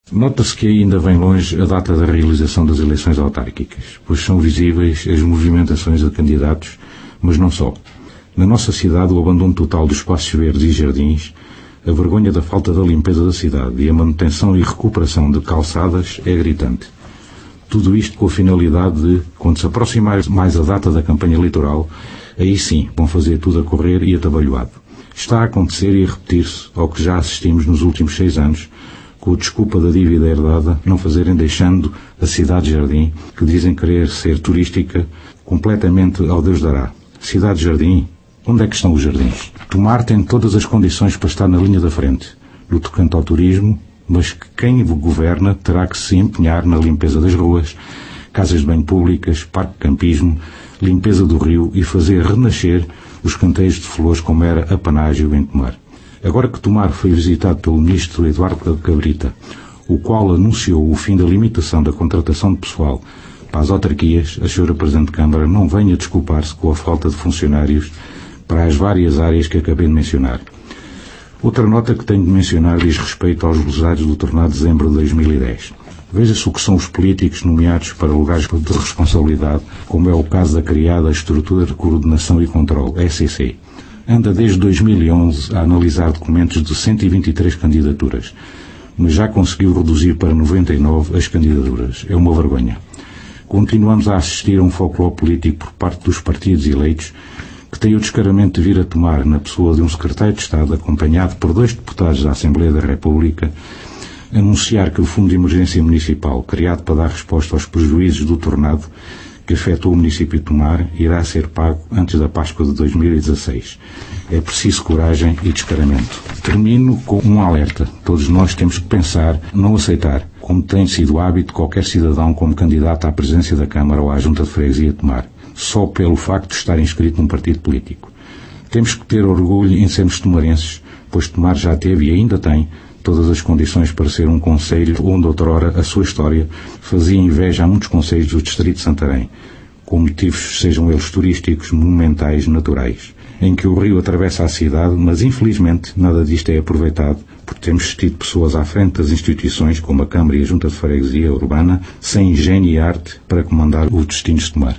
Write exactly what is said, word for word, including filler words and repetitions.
Nota-se que ainda vem longe a data da realização das eleições autárquicas, pois são visíveis as movimentações de candidatos, mas não só. Na nossa cidade, o abandono total dos espaços verdes e jardins, a vergonha da falta da limpeza da cidade e a manutenção e recuperação de calçadas é gritante. Tudo isto com a finalidade de, quando se aproximar mais a data da campanha eleitoral, aí sim vão fazer tudo a correr e atabalhoado. Está a acontecer e a repetir-se ao que já assistimos nos últimos seis anos, com a desculpa da dívida herdada, não fazerem deixando a cidade-jardim, que dizem querer ser turística, completamente ao Deus dará. Cidade-jardim? Onde é que estão os jardins? Tomar tem todas as condições para estar na linha da frente, no tocante ao turismo, mas que quem governa terá que se empenhar na limpeza das ruas, casas de banho públicas, parque de campismo, limpeza do rio e fazer renascer os canteiros de flores como era apanágio em Tomar. Agora que Tomar foi visitado pelo ministro Eduardo Cabrita, o qual anunciou o fim da limitação da contratação de pessoal para as autarquias, a senhora Presidente de Câmara não venha desculpar-se com a falta de funcionários para as várias áreas que acabei de mencionar. Outra nota que tenho de mencionar diz respeito aos lesados do tornado de dezembro de dois mil e dez. Veja-se o que são os políticos nomeados para lugares de responsabilidade, como é o caso da criada Estrutura de Coordenação e Controle, E C C. Anda desde dois mil e onze a analisar documentos de cento e vinte e três candidaturas, mas já conseguiu reduzir para noventa e nove as candidaturas. É uma vergonha. Continuamos a assistir a um folclore político por parte dos partidos eleitos que tem o descaramento de vir a tomar, na pessoa de um secretário de Estado, acompanhado por dois deputados da Assembleia da República, anunciar que o Fundo de Emergência Municipal, criado para dar resposta aos prejuízos do tornado que afetou o município de Tomar, irá ser pago antes da Páscoa de dois mil e dezasseis. É preciso coragem e descaramento. Termino com um alerta. Todos nós temos que pensar, não aceitar, como tem sido hábito qualquer cidadão como candidato à presidência da Câmara ou à Junta de Freguesia de Tomar, só pelo facto de estar inscrito num partido político. Temos que ter orgulho em sermos tomarenses, pois Tomar já teve e ainda tem todas as condições para ser um concelho onde outrora a sua história fazia inveja a muitos concelhos do distrito de Santarém, com motivos sejam eles turísticos, monumentais, naturais, em que o rio atravessa a cidade, mas infelizmente nada disto é aproveitado, porque temos tido pessoas à frente das instituições como a Câmara e a Junta de Freguesia Urbana, sem engenho e arte para comandar os destinos de Tomar.